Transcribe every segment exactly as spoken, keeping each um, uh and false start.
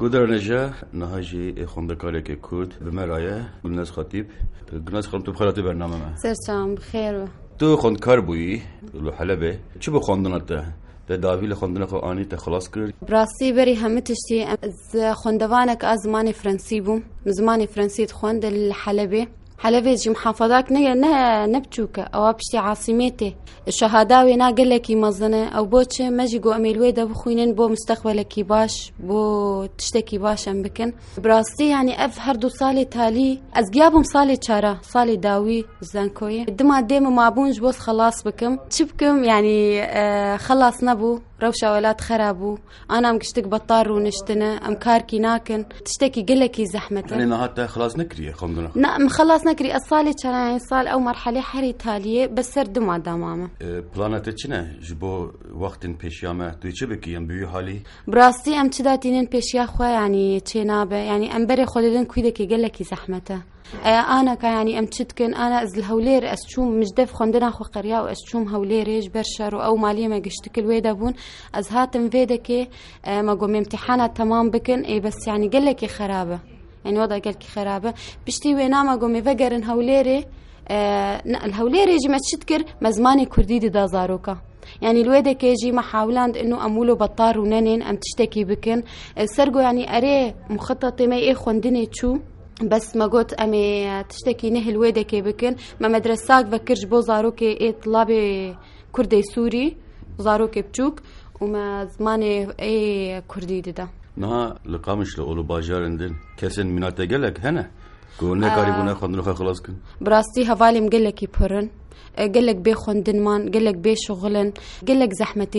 كودر نجا نهاجي خندقارك كرد بمرايا بالناس خطيب الناس خلطوا بخلاتي برنامج ما سرچام بخير تو خندقار بوي لو حلبة شو بخندنته تداوی لخوندن خو آنی تخلاص کرد. براستی بری همه تشتی از خوندوانک از زمان فرانسی بوم زمان فرانسی خوند الحلبة حلبة جي محافظاك نه نه نبتوك او بشتي عاصمتي الشهاداوي نا قال لك مزنه او بوتش ماجي جو اميلوي ده بخوينن بو مستقبلك باش بو تشتكي باش ام بكن براستي يعني اف هردو صالي تالي از جابهم صالي تشارا صالي داوي زانكوي دما ديما ما بونج بوس خلاص بكم تشبكم يعني آه خلاص نبو روشة ولاد خرابو أنا أم كشتك بطار ونشتنا أم كاركي ناكن تشتكي قلكي زحمة يعني نهاتا خلاص نكري خمدنا نعم خلاص نكري الصالي كان يعني صال أو مرحلة حري تالية بس سرد ما دامامه بلانات تشنا جبو وقت بيشيامة تيجبكي يم بيو حالي براستي أم تداتين بيشيا خوا يعني تشينابه يعني أم بري خلدن كويدكي قلكي زحمته أنا كيعني أم تشتكن أنا إز الهولير أشوم مجدف خندنا خو قرية وأشوم هوليريج برشر أو مالية ما قشتكل ويدا بون از هاتم فيدكي ما قوم امتحانات تمام بكن اي بس يعني قال لك خرابه يعني وضع قال لك خرابه بشتي وينا ما قوم يفقرن هوليري آه الهوليري يجي ما تشتكر مزماني كردي دا زاروكا يعني الويدا كيجي محاولاند انه امولو بطار وننين ام تشتكي بكن سرقو يعني اري مخططي ما ايه خوندني تشو بس ما قلت امي تشتكي نه الويدا كي بكن ما مدرساك فكرش بو زاروكي ايه طلابي كردي سوري زاروكي بچوك وما زماني اي كردي ده نها لقامش لأولو باجارندن كسن مناتا قالك هنا قولنا آه قريبونا خندنوخا خلاص كن براستي هفالي مقلك يبرن قالك بي خوندن مان قالك بي شغلن قالك زحمتي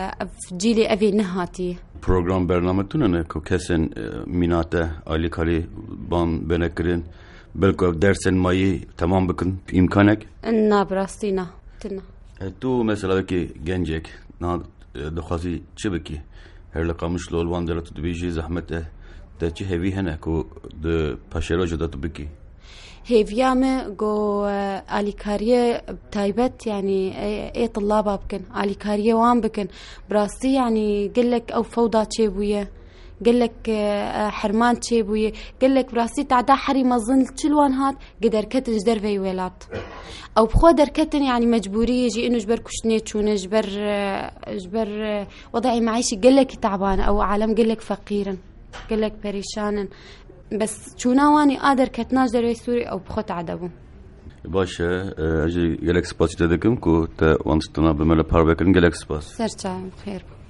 جيلي افي نهاتي بروغرام برنامجتون أنا كو كسن مناتا آلي كاري بان بنكرن بلكو درسن ماي تمام بكن بإمكانك نا براستي نا تنا تو مثلا بكي جنجك نا دخازي چبكي هر لقامش لول وان دلت بيجي زحمته تاچي هيوي هنا كو د پاشرا جدا تبكي هيفيامه جو اليكاريه تايبت يعني اي طلاب بكن اليكاريه وان بكن براستي يعني قلك او فوضى تشيبويه قلك حرمان تشيبويه قلك براسي تعدا حري مظن تشلوان هات قدر كتن جدر في ولات او بخو دركتن يعني مجبوريه يجي انه جبر كشنيتشون جبر جبر وضعي معيشي قلك تعبان او عالم قلك فقيرا قلك بريشانا بس شوناواني قادر كتناج در سوري او بخو تعدبو باشا اجي قلك سباس تدكم كو تا وانستنا بملا باربكن قلك سباس سرچا خير